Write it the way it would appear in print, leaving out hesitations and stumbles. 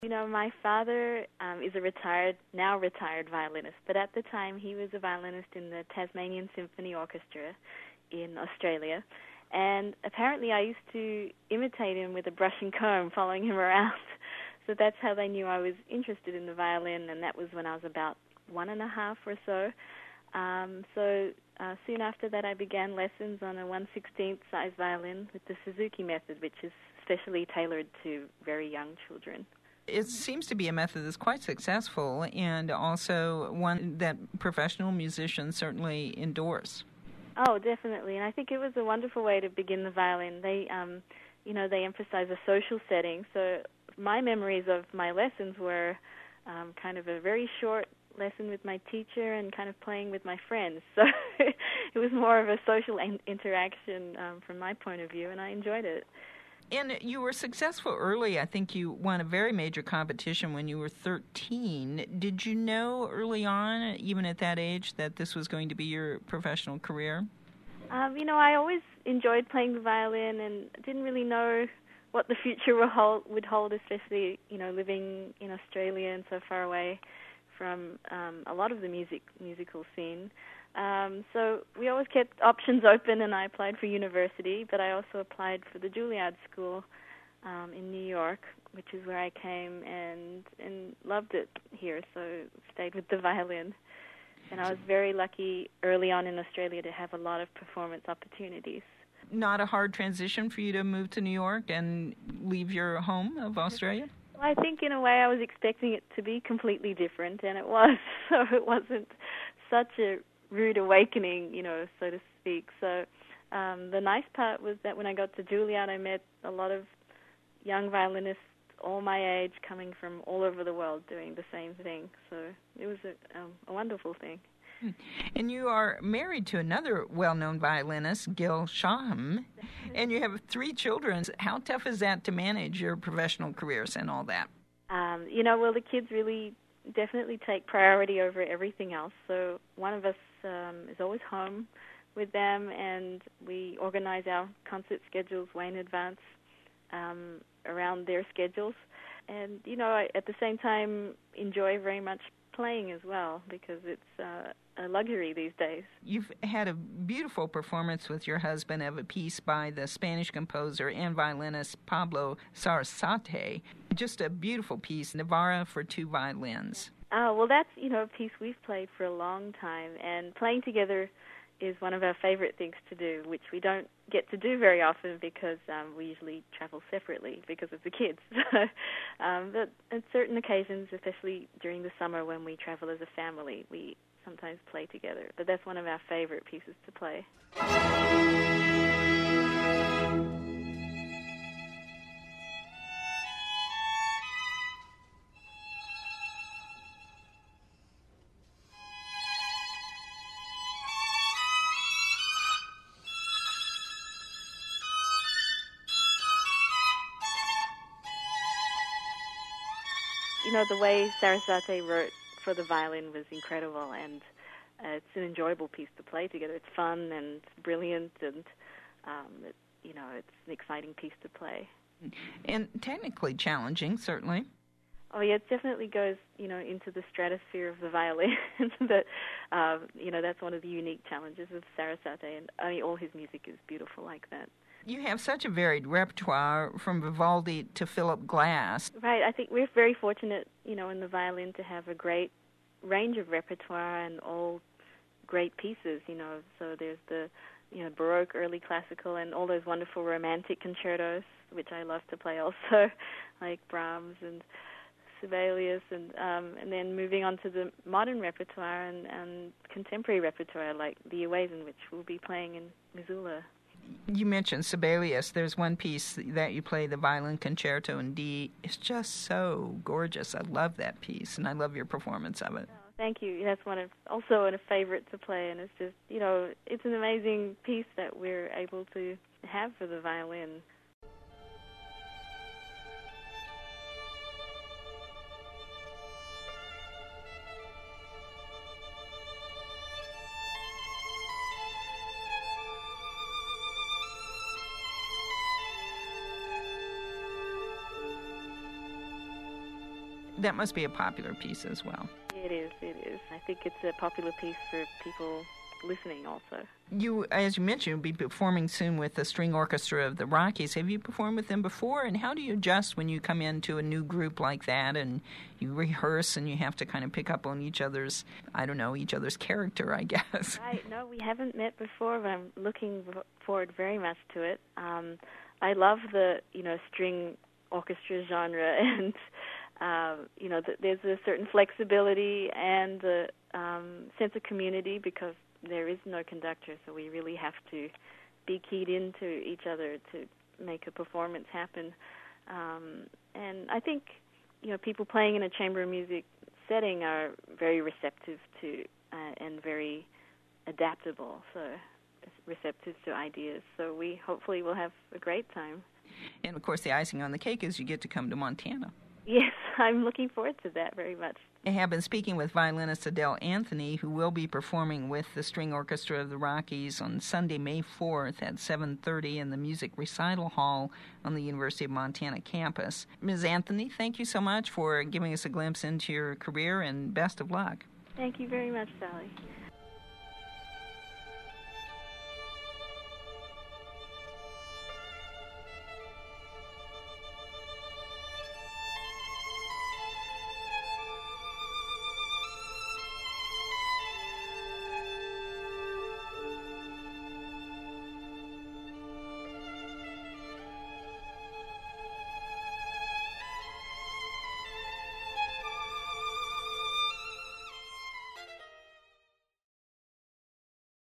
My father is a now retired violinist, but at the time he was a violinist in the Tasmanian Symphony Orchestra in Australia. And apparently I used to imitate him with a brush and comb, following him around. So that's how they knew I was interested in the violin, and that was when I was about 1.5 or so. Soon after that I began lessons on a 1/16 size violin with the Suzuki method, which is specially tailored to very young children. It seems to be a method that's quite successful and also one that professional musicians certainly endorse. Oh, definitely. And I think it was a wonderful way to begin the violin. They emphasize a social setting. So my memories of my lessons were kind of a very short lesson with my teacher and kind of playing with my friends. So it was more of a social interaction from my point of view, and I enjoyed it. And you were successful early. I think you won a very major competition when you were 13. Did you know early on, even at that age, that this was going to be your professional career? I always enjoyed playing the violin and didn't really know what the future would hold, especially, living in Australia and so far away from a lot of the musical scene. So we always kept options open, and I applied for university, but I also applied for the Juilliard School in New York, which is where I came and loved it here, so stayed with the violin. And I was very lucky early on in Australia to have a lot of performance opportunities. Not a hard transition for you to move to New York and leave your home of Australia? Well, I think in a way I was expecting it to be completely different, and it was, so it wasn't such a rude awakening, so to speak. So the nice part was that when I got to Juilliard, I met a lot of young violinists all my age coming from all over the world doing the same thing. So it was a wonderful thing. And you are married to another well-known violinist, Gil Shaham, and you have 3 children. How tough is that to manage your professional careers and all that? Well, the kids really definitely take priority over everything else. So one of us is always home with them, and we organize our concert schedules way in advance around their schedules. And, I, at the same time, enjoy very much playing as well, because it's a luxury these days. You've had a beautiful performance with your husband of a piece by the Spanish composer and violinist Pablo Sarasate. Just a beautiful piece, Navarra for 2 violins. Well, that's, a piece we've played for a long time, and playing together is one of our favorite things to do, which we don't get to do very often because we usually travel separately because of the kids. But at certain occasions, especially during the summer when we travel as a family, we sometimes play together. But that's one of our favorite pieces to play. The way Sarasate wrote for the violin was incredible, and it's an enjoyable piece to play together. It's fun and brilliant, and it's an exciting piece to play. And technically challenging, certainly. Oh yeah, it definitely goes, into the stratosphere of the violin. But that's one of the unique challenges of Sarasate, and all his music is beautiful like that. You have such a varied repertoire, from Vivaldi to Philip Glass. Right. I think we're very fortunate, in the violin to have a great range of repertoire and all great pieces, So there's the, Baroque, early classical, and all those wonderful romantic concertos, which I love to play also, like Brahms and Sibelius, and then moving on to the modern repertoire and contemporary repertoire, like the Uezen, which we'll be playing in Missoula. You mentioned Sibelius. There's one piece that you play, the Violin Concerto in D. It's just so gorgeous. I love that piece, and I love your performance of it. Oh, thank you. That's also a favorite to play, and it's just, it's an amazing piece that we're able to have for the violin. That must be a popular piece as well. It is. I think it's a popular piece for people listening also. You, as you mentioned, you'll be performing soon with the String Orchestra of the Rockies. Have you performed with them before? And how do you adjust when you come into a new group like that and you rehearse and you have to kind of pick up on each other's character, I guess? Right. No, we haven't met before, but I'm looking forward very much to it. I love the, string orchestra genre, and, there's a certain flexibility and a sense of community because there is no conductor, so we really have to be keyed into each other to make a performance happen. And I think, people playing in a chamber music setting are very receptive to and very adaptable, so receptive to ideas. So we hopefully will have a great time. And, of course, the icing on the cake is you get to come to Montana. Yes, I'm looking forward to that very much. I have been speaking with violinist Adele Anthony, who will be performing with the String Orchestra of the Rockies on Sunday, May 4th at 7:30 in the Music Recital Hall on the University of Montana campus. Ms. Anthony, thank you so much for giving us a glimpse into your career, and best of luck. Thank you very much, Sally.